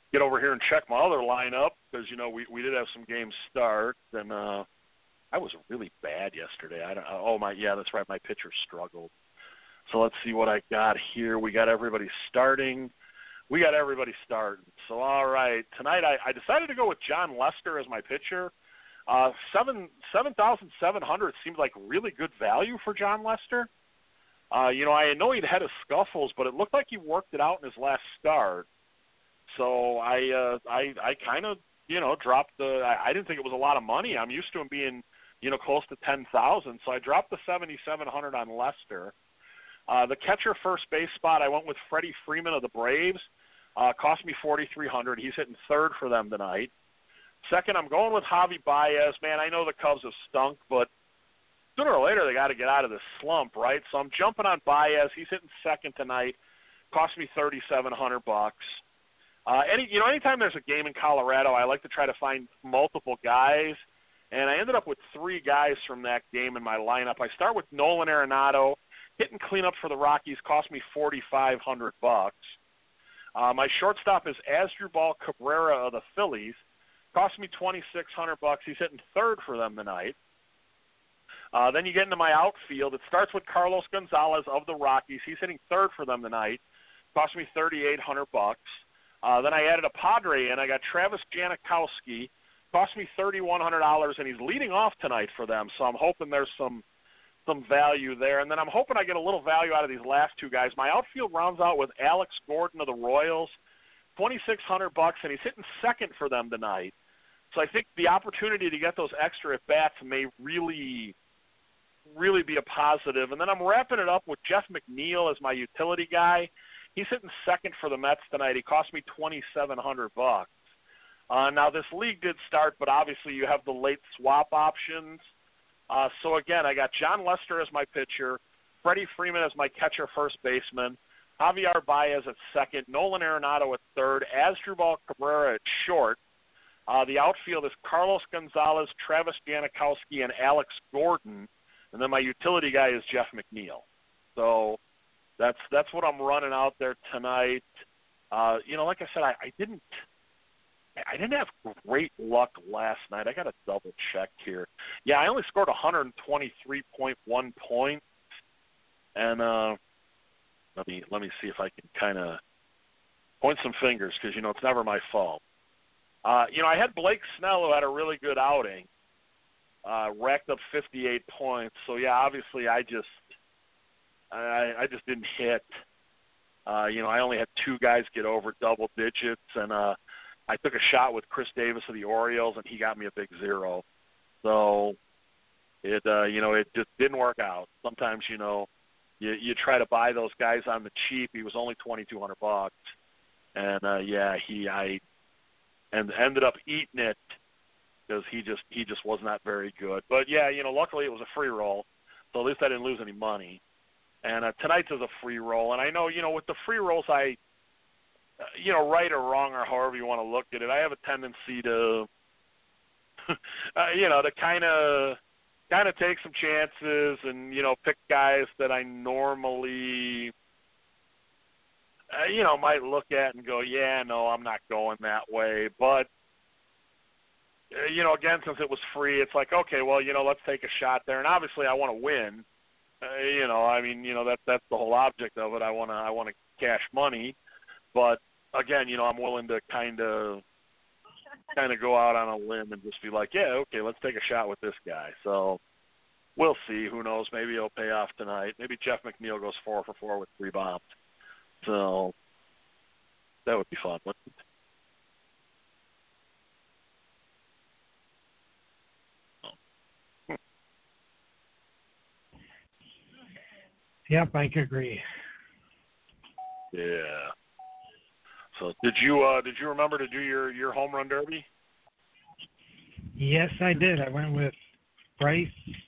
get over here and check my other lineup because, you know, we, we did have some games start. And uh, I was really bad yesterday. I don't. Oh, my, yeah, that's right. My pitcher struggled. So let's see what I got here. We got everybody starting. We got everybody starting. So, all right. Tonight I, I decided to go with Jon Lester as my pitcher. Uh, seven seven thousand seven hundred seemed like really good value for Jon Lester. Uh, you know, I know he'd had his scuffles, but it looked like he worked it out in his last start. So I uh, I I kind of you know dropped the. I, I didn't think it was a lot of money. I'm used to him being you know close to ten thousand. So I dropped the seventy seven hundred on Lester. Uh, the catcher first base spot I went with Freddie Freeman of the Braves. Uh, cost me forty three hundred. He's hitting third for them tonight. Second, I'm going with Javi Baez. Man, I know the Cubs have stunk, but sooner or later they got to get out of this slump, right? So I'm jumping on Baez. He's hitting second tonight. Cost me thirty-seven hundred bucks. Uh, any, you know, anytime there's a game in Colorado, I like to try to find multiple guys, and I ended up with three guys from that game in my lineup. I start with Nolan Arenado, hitting cleanup for the Rockies. Cost me forty-five hundred bucks. Uh, my shortstop is Asdrubal Cabrera of the Phillies. Cost me twenty-six hundred bucks. He's hitting third for them tonight. Uh, then you get into my outfield. It starts with Carlos Gonzalez of the Rockies. He's hitting third for them tonight. Cost me thirty-eight hundred bucks. Uh, then I added a Padre, and I got Travis Janikowski. Cost me thirty-one hundred dollars, and he's leading off tonight for them. So I'm hoping there's some some value there. And then I'm hoping I get a little value out of these last two guys. My outfield rounds out with Alex Gordon of the Royals. twenty-six hundred bucks, and he's hitting second for them tonight. So I think the opportunity to get those extra at-bats may really, really be a positive. And then I'm wrapping it up with Jeff McNeil as my utility guy. He's hitting second for the Mets tonight. He cost me twenty-seven hundred bucks. Uh, now, this league did start, but obviously you have the late swap options. Uh, so, again, I got Jon Lester as my pitcher, Freddie Freeman as my catcher first baseman, Javier Baez at second, Nolan Arenado at third, Asdrubal Cabrera at short. Uh, the outfield is Carlos Gonzalez, Travis Janikowski, and Alex Gordon. And then my utility guy is Jeff McNeil. So that's that's what I'm running out there tonight. Uh, you know, like I said, I, I didn't I didn't have great luck last night. I got to double check here. Yeah, I only scored one twenty-three point one points. And uh, let me let me see if I can kind of point some fingers because you know it's never my fault. Uh, you know, I had Blake Snell, who had a really good outing, uh, racked up fifty-eight points. So, yeah, obviously I just I, I just didn't hit. Uh, you know, I only had two guys get over double digits, and uh, I took a shot with Chris Davis of the Orioles, and he got me a big zero. So, it uh, you know, it just didn't work out. Sometimes, you know, you, you try to buy those guys on the cheap. He was only twenty-two hundred bucks, and uh, yeah, he I. and ended up eating it because he just he just was not very good. But, yeah, you know, luckily it was a free roll, so at least I didn't lose any money. And uh, tonight's is a free roll. And I know, you know, with the free rolls, I, uh, you know, right or wrong or however you want to look at it, I have a tendency to, uh, you know, to kind of kind of take some chances and, you know, pick guys that I normally – Uh, you know, might look at and go, yeah, no, I'm not going that way. But, uh, you know, again, since it was free, it's like, okay, well, you know, let's take a shot there. And obviously I want to win. Uh, you know, I mean, you know, that that's the whole object of it. I want to I want to cash money. But, again, you know, I'm willing to kind of kind of go out on a limb and just be like, yeah, okay, let's take a shot with this guy. So we'll see. Who knows? Maybe it'll pay off tonight. Maybe Jeff McNeil goes four for four with three bombs. So that would be fun, wouldn't it? Oh. Yep, I could agree. Yeah. So did you uh, did you remember to do your, your home run derby? Yes, I did. I went with Bryce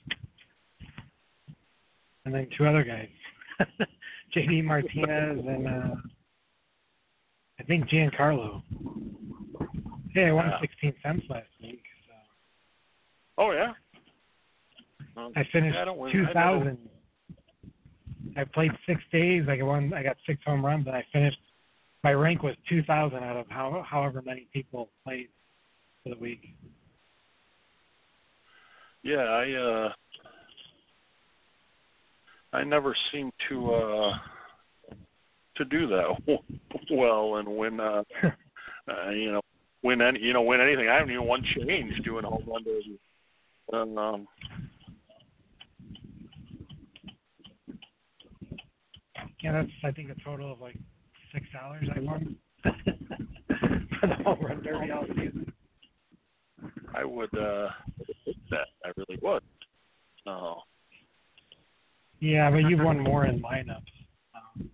and then two other guys. J D Martinez and uh, I think Giancarlo. Hey, I won yeah. sixteen cents last week. So. Oh yeah. Well, I finished yeah, I two thousand. I, I played six days. I won. I got six home runs, and I finished my rank was two thousand out of how, however many people played for the week. Yeah, I uh, I never seem to uh, to do that well and win. Uh, uh, you know, win any you know win anything. I haven't even won change doing home run derby. And, um, yeah, that's I think a total of like six dollars I won for the home run derby all season. I would uh, hit that. I really would. Oh. Yeah, but you've won more in lineups. Um,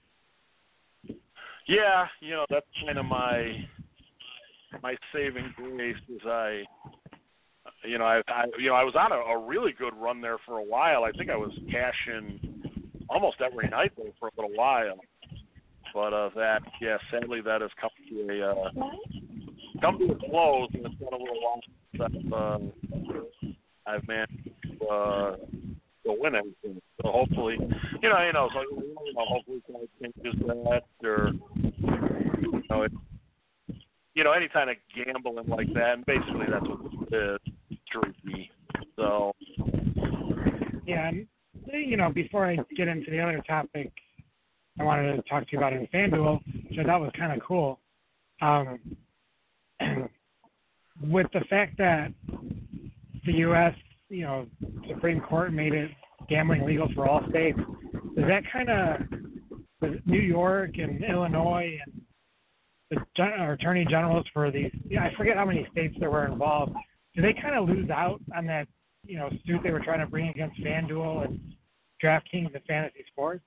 yeah, you know that's kind of my my saving grace. Is I, you know, I, I you know I was on a, a really good run there for a while. I think I was cashing almost every night there for a little while. But uh, that, yeah, sadly that has come to a uh, come to a close, and it's been a little while since uh, I've managed to, uh, to win anything. So hopefully, you know, you know, so you know, hopefully I can just that, or you know, it, you know, any kind of gambling like that, and basically that's what it is, streaky. So yeah, and you know, before I get into the other topic, I wanted to talk to you about in FanDuel, which I thought was kind of cool. Um, with the fact that the U S, you know, Supreme Court made it gambling legal for all states, does that kind of, New York and Illinois and the gen- or attorney generals for these, yeah, I forget how many states there were involved, do they kind of lose out on that, you know, suit they were trying to bring against FanDuel and DraftKings and fantasy sports?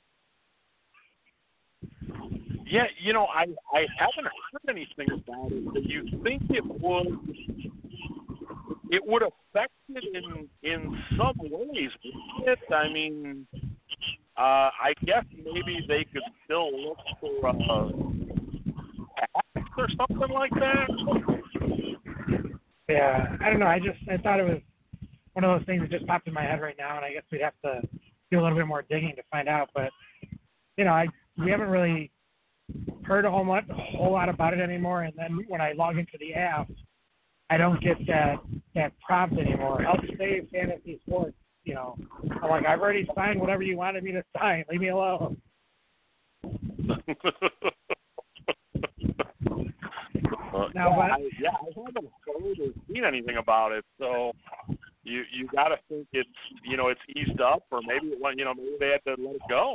yeah, you know, I I haven't heard anything about it. But you think it would it would affect it in in some ways, wouldn't it? I mean, uh, I guess maybe they could still look for a tax or something like that. Yeah, I don't know. I just I thought it was one of those things that just popped in my head right now, and I guess we'd have to do a little bit more digging to find out. But you know, I we haven't really heard a whole lot, a whole lot about it anymore. And then when I log into the app, I don't get that that prompt anymore. Help save fantasy sports. You know, I'm like, I've already signed whatever you wanted me to sign. Leave me alone. Uh, Now, yeah, but, I, yeah, I haven't heard or seen anything about it, so you you got to think it's you know it's eased up, or maybe it went, you know maybe they had to let it go.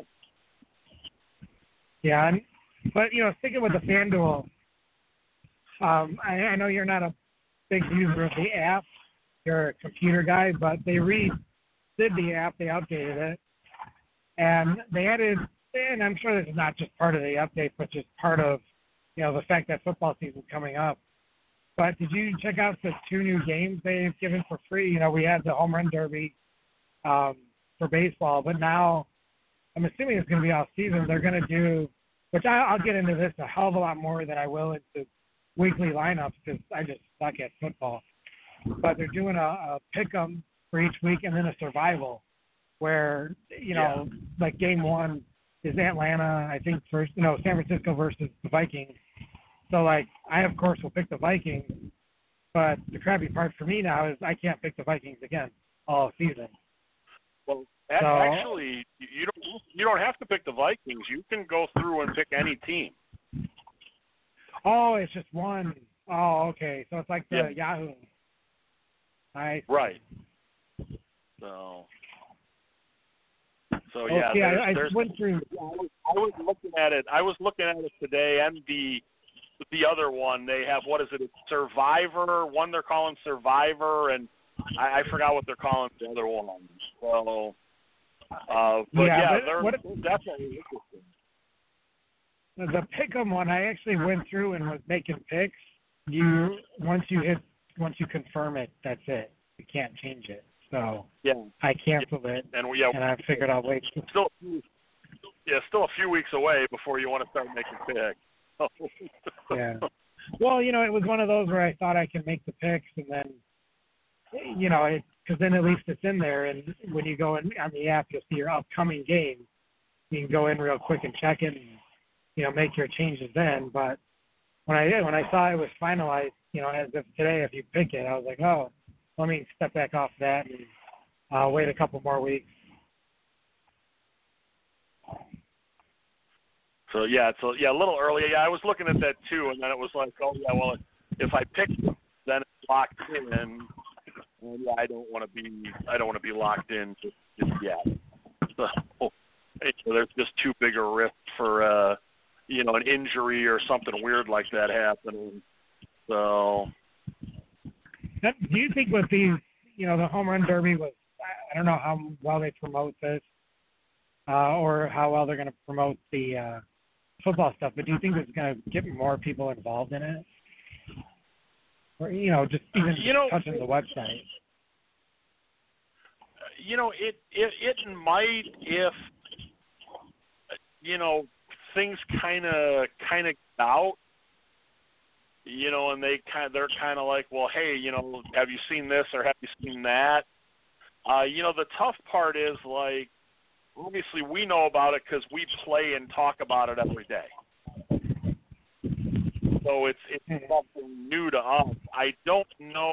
yeah, and, but you know, sticking with the FanDuel, um, I, I know you're not a big user of the app. You're a computer guy, but they redid the app, they updated it, and they added. And I'm sure this is not just part of the update, but just part of you know the fact that football season's coming up. But did you check out the two new games they've given for free? You know, we had the home run derby um, for baseball, but now I'm assuming it's going to be off season. They're going to do, which I, I'll get into this a hell of a lot more than I will into weekly lineups because I just suck at football. But they're doing a, a pick 'em for each week and then a survival where, you know, yeah. like game one is Atlanta, I think, first, you know, San Francisco versus the Vikings. So, like, I, of course, will pick the Vikings, but the crappy part for me now is I can't pick the Vikings again all season. Well, so, actually, you don't you don't have to pick the Vikings. You can go through and pick any team. Oh, it's just one. Oh, okay. So it's like the yeah. Yahoo. I Right. So, so okay, yeah, there's, I, I there's, went through. I was, I was looking at it. I was looking at it today, and the the other one they have. What is it? It's Survivor. One they're calling Survivor, and I, I forgot what they're calling the other one. So, uh, but yeah, yeah but they're, what, they're definitely interesting. The Pick'em one, I actually went through and was making picks. You once you hit once you confirm it, that's it. You can't change it. So yeah, I canceled yeah. it, and we, yeah, and I figured I'll wait. Still, yeah, still a few weeks away before you want to start making picks. yeah. Well, you know, it was one of those where I thought I could make the picks, and then, you know, because then at least it's in there, and when you go in on the app, you'll see your upcoming game. You can go in real quick and check it. And you know, make your changes then. But when I when I saw it was finalized, you know, as of today, if you pick it, I was like, oh, let me step back off that and uh, wait a couple more weeks. So yeah, it's a, yeah, a little early. Yeah, I was looking at that too, and then it was like, oh yeah, well, if I pick it, then it's locked in, and yeah, I don't want to be, I don't want to be locked in just, just yet. So, so there's just too big a risk for, uh, you know, an injury or something weird like that happening. So, do you think with these, you know, the home run derby was, I don't know how well they promote this, uh, or how well they're going to promote the uh, football stuff, but do you think it's going to get more people involved in it? Or, you know, just even you know, touching the website? You know, it, it, it might if, you know, things kind of kind of get out, you know, and they kind they're kind of like, well, hey, you know, have you seen this or have you seen that? Uh, you know, the tough part is, like, obviously we know about it because we play and talk about it every day. So it's it's something new to us. I don't know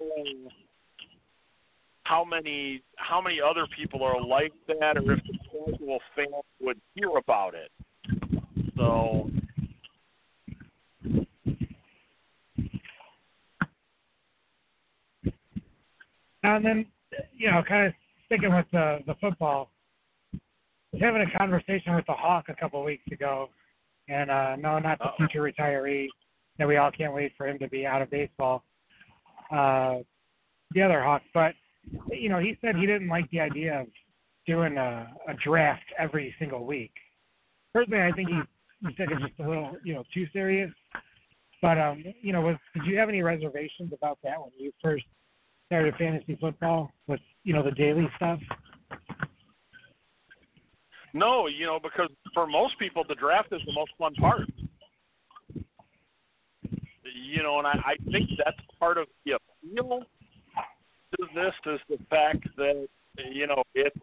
how many how many other people are like that, or if the casual fan would hear about it. So. And then, you know, kind of sticking with the, the football, I was having a conversation with the Hawk a couple of weeks ago, and uh, no, not the future retiree, that we all can't wait for him to be out of baseball, uh, the other Hawk. But, you know, he said he didn't like the idea of doing a, a draft every single week. Personally, I think he, he said it's just a little, you know, too serious. But, um, you know, was, did you have any reservations about that when you first started fantasy football with, you know, the daily stuff? No, you know, because for most people, the draft is the most fun part. You know, and I, I think that's part of the appeal to this is the fact that, you know, it's,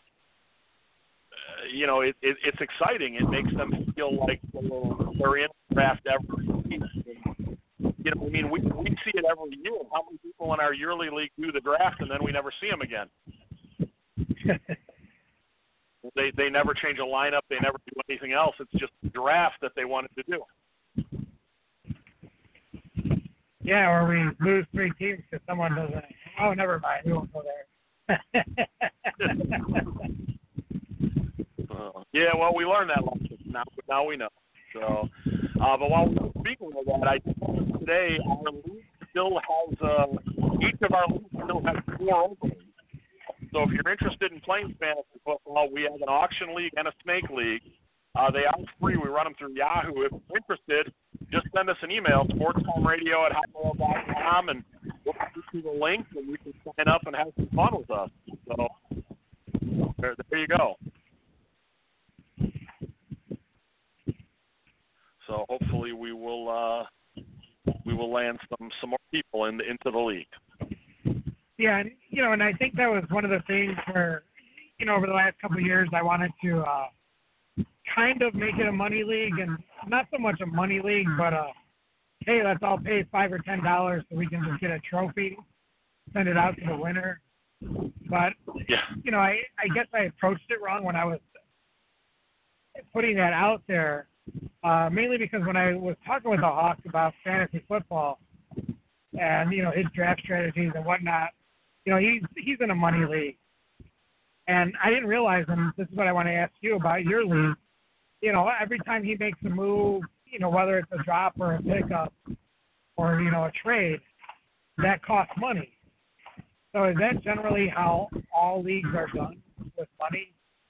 uh, you know, it, it, it's exciting. It makes them feel like they're in the draft every week. And, you know, I mean, we we see it every year. How many people in our yearly league do the draft and then we never see them again? they they never change a lineup. They never do anything else. It's just the draft that they wanted to do. Yeah, or we lose three teams because someone doesn't. Oh, never mind. We won't go there. uh, yeah, well, we learned that lesson. Now, now we know. So, uh, but while we're speaking of that, I think today our league still has uh, each of our leagues still has four openings. So if you're interested in playing fantasy football, we have an auction league and a snake league. Uh, they are free. We run them through Yahoo. If you're interested, just send us an email, sportstimeradio at hotmail dot com, and we'll give you the link, and you can sign up and have some fun with us. So there, there you go. So hopefully we will uh, we will land some, some more people in, into the league. Yeah, and, you know, and I think that was one of the things where, you know, over the last couple of years, I wanted to uh, kind of make it a money league, and not so much a money league, but uh, hey, let's all pay five or ten dollars so we can just get a trophy, send it out to the winner. But yeah. you know, I I guess I approached it wrong when I was putting that out there, uh, mainly because when I was talking with the Hawks about fantasy football and you know his draft strategies and whatnot, you know he's he's in a money league. And I didn't realize, and this is what I want to ask you about your league, you know, every time he makes a move, you know, whether it's a drop or a pickup or, you know, a trade, that costs money. So is that generally how all leagues are done, with money?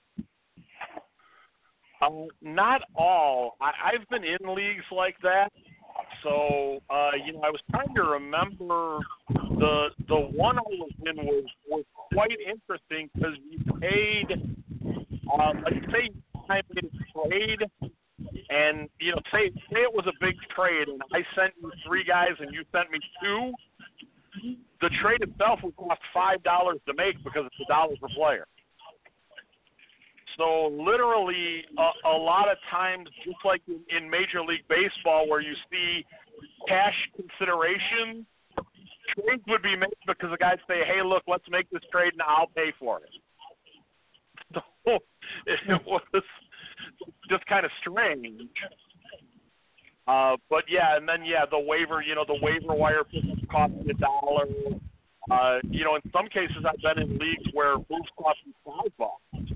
Um, not all. I, I've been in leagues like that. So, uh, you know, I was trying to remember the the one I was in was, was quite interesting because you paid, uh, let's say I made a trade, and, you know, say, say it was a big trade, and I sent you three guys and you sent me two. The trade itself would cost five dollars to make because it's a dollar per player. So literally, a, a lot of times, just like in, in Major League Baseball, where you see cash consideration, trades would be made because the guys say, "Hey, look, let's make this trade, and I'll pay for it." So it was just kind of strange. Uh, but yeah, and then yeah, the waiver, you know, the waiver wire pickups cost me a dollar. Uh, you know, in some cases, I've been in leagues where moves cost me five bucks.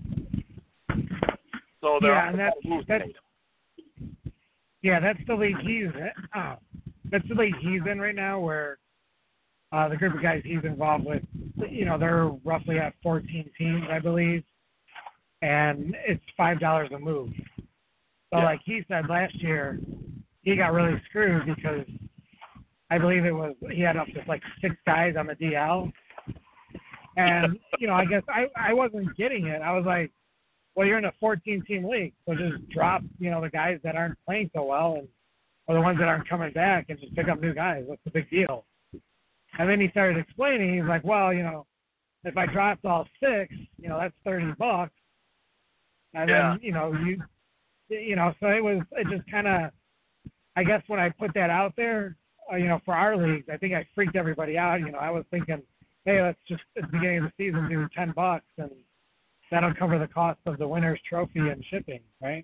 So there yeah, are and that's, moves that's made. yeah, that's the league he's in. Uh, that's the league he's in right now, where uh, the group of guys he's involved with, you know, they're roughly at fourteen teams, I believe, and it's five dollars a move. So, yeah. like he said last year, he got really screwed because I believe it was he had up to like six guys on the D L, and you know, I guess I I wasn't getting it. I was like, well, you're in a fourteen-team league, so just drop, you know, the guys that aren't playing so well and or the ones that aren't coming back and just pick up new guys. What's the big deal? And then he started explaining. He's like, well, you know, if I dropped all six, you know, that's thirty bucks. And yeah. then, you know, you, you know, so it was, it just kind of, I guess when I put that out there, uh, you know, for our leagues, I think I freaked everybody out. You know, I was thinking, hey, let's just at the beginning of the season do ten bucks and that'll cover the cost of the winner's trophy and shipping, right?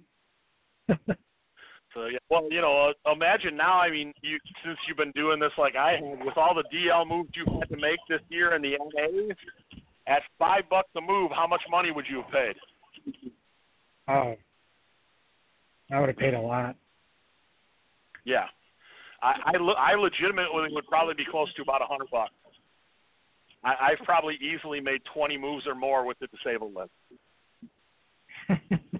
So yeah, well, you know, uh, imagine now. I mean, you since you've been doing this like I have, with all the D L moves you had to make this year in the N A, at five bucks a move, how much money would you have paid? Oh, I would have paid a lot. Yeah, I I, le- I legitimately would probably be close to about a hundred bucks. I, I've probably easily made twenty moves or more with the disabled list.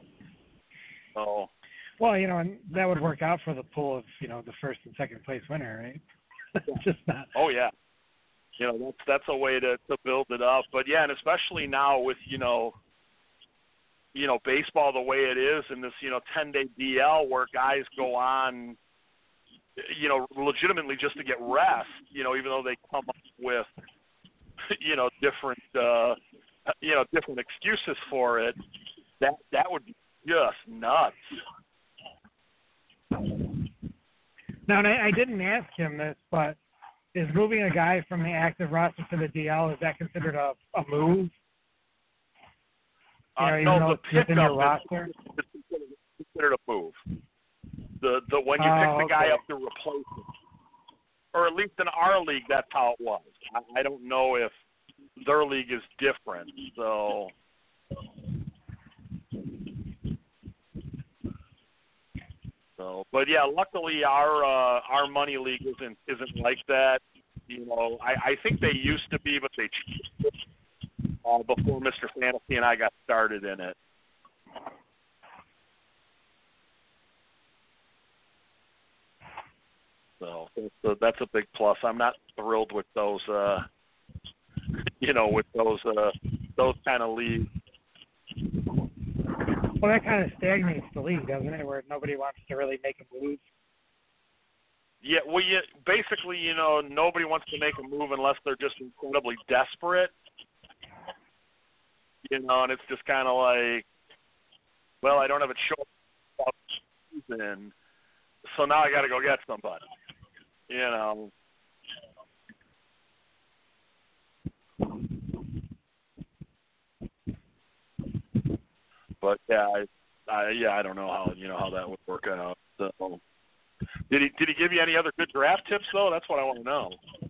So. Well, you know, and that would work out for the pool of, you know, the first and second place winner, right? Just not. Oh yeah, you know that's that's a way to, to build it up. But yeah, and especially now with you know, you know baseball the way it is, and this you know ten day D L where guys go on, you know, legitimately just to get rest. You know, even though they come up with, you know, different uh, you know different excuses for it, that that would be just nuts. Now, and I, I didn't ask him this, but is moving a guy from the active roster to the D L, is that considered a, a move? You know, Uh, even no, though the it's within pickup your roster? is considered, considered a move. The the when you Oh, pick the guy okay. up to replace him, or at least in our league, that's how it was. I, I don't know if their league is different. So. So, but yeah, luckily our uh, our money league isn't isn't like that. You know, I, I think they used to be, but they changed it uh, before Mister Fantasy and I got started in it. So, so that's a big plus. I'm not thrilled with those, uh, you know, with those uh, those kind of leagues. Well, that kind of stagnates the league, doesn't it, where nobody wants to really make a move? Yeah, well, you, basically, you know, nobody wants to make a move unless they're just incredibly desperate. You know, and it's just kind of like, well, I don't have a show season, so now I got to go get somebody. You know. But yeah, I, I yeah, I don't know how you know how that would work out. So, did he did he give you any other good draft tips though? That's what I want to know.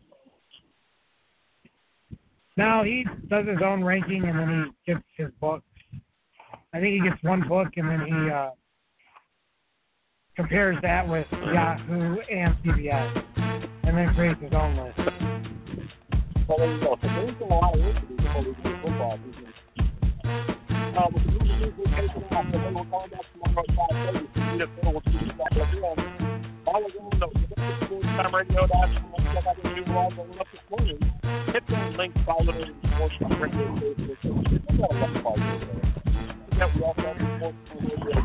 No, he does his own ranking and then he gets his books. I think he gets one book and then he uh, compares that with Yahoo and C B S, and then creates his own list. Well, there you go. So there's a lot of issues before we do football season. Uh, with the movie we're taking off, and then we're going back tomorrow at five thirty. So we just know what's going to be again. All again, though, sports time radio dot com. Check out the new blog going up this morning. Hit those links, follow them in sports time radio. We've got a lot of followers there. Yeah, we also have sports time radio.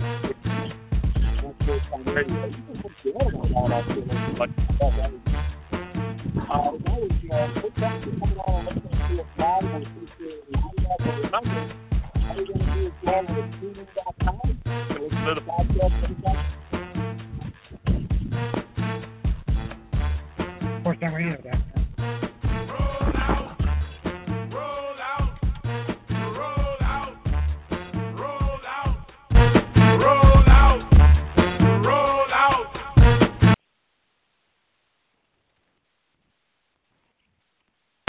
Sports time radio. You can put your own on our feelings like that. Uh, now we uh, put that coming on and listening to a blog and see if you're remember. All you're going to do is all over tuning dot com. Listen to the podcast anytime. Sports on Radio dot com.